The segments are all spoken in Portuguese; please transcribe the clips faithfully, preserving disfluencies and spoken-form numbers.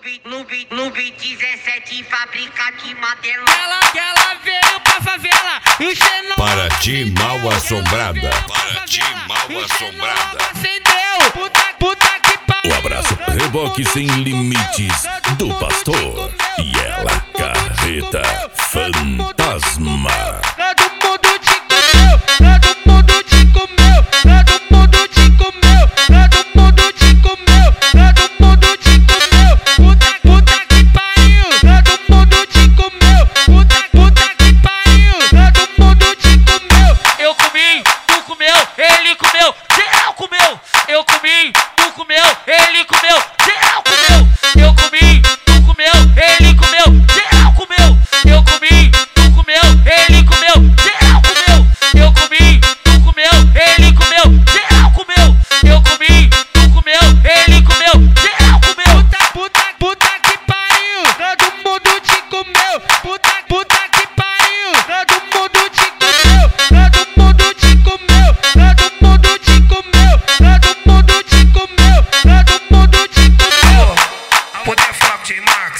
beat, no beat, no beat dezessete, fábrica de martelo. Ela, ela veio pra favela e Xenão. Para ti mal assombrada. Para ti mal assombrada. Acendeu, puta, puta que pariu. O abraço reboque sem limites do pastor. E ela, carreta fantasma. Todo mundo te comeu, todo mundo te comeu, todo mundo te comeu, todo mundo te comeu, todo mundo te comeu. Puta, puta que pariu, todo mundo te comeu, puta, puta que pariu, todo mundo te comeu. Eu comi, tu comeu, ele comeu, geral comeu. Eu comi, tu comeu, ele comeu, geral comeu. Eu comi, tu comeu, ele comeu, geral comeu. Eu comi, tu comeu, ele comeu, geral comeu. Eu comi, tu comeu, ele comeu, geral comeu. Eu comi, tu comeu, ele comeu, geral comeu. Puta, puta, puta que pariu, todo mundo te comeu. Puta, puta que pariu, todo mundo te comeu, todo mundo te comeu, todo mundo te comeu, todo mundo te comeu, todo mundo te comeu. Put that fuck J Max.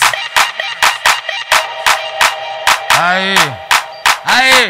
Aê, aê.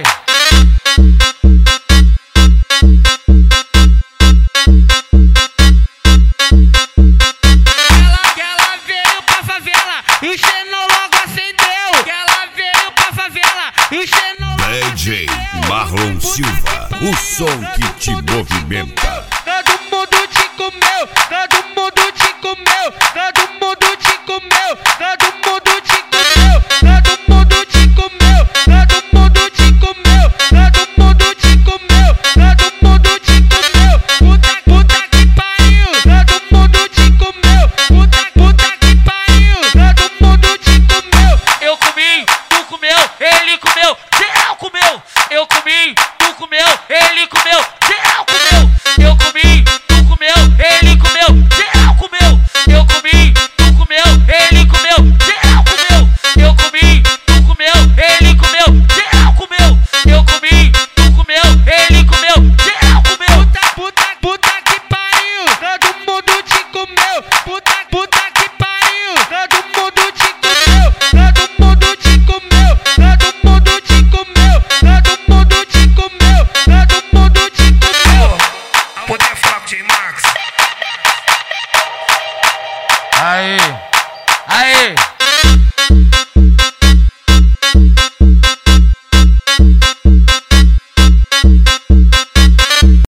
Ela, ela veio pra favela e Xenão logo acendeu. Ela veio pra favela e Xenão D J Marlon Silva, o som que te movimenta. todo mundo te comeu, todo mundo te comeu, todo mundo te comeu, todo mundo te comeu, todo mundo te comeu, todo mundo te comeu, todo mundo te comeu, todo mundo te comeu. Puta, puta que pariu, todo mundo te comeu, puta, puta que pariu, todo mundo te comeu. Eu comi, tu comeu, ele comeu, geral comeu. Eu comi, tu comeu, ele comeu, geral comeu. Eu comi, tu comeu, ele comeu, geral comeu. Eu comi, tu comeu, ele comeu, geral comeu. Eu comi, tu comeu, ele comeu, geral comeu. Eu comi, tu comeu, ele comeu, geral comeu. Puta, puta, puta que pariu, todo mundo te comeu. Puta, puta que pariu, todo mundo te comeu, todo mundo te comeu, todo mundo te comeu, todo mundo te comeu, todo mundo te comeu. Put that fuck J Max. Aê.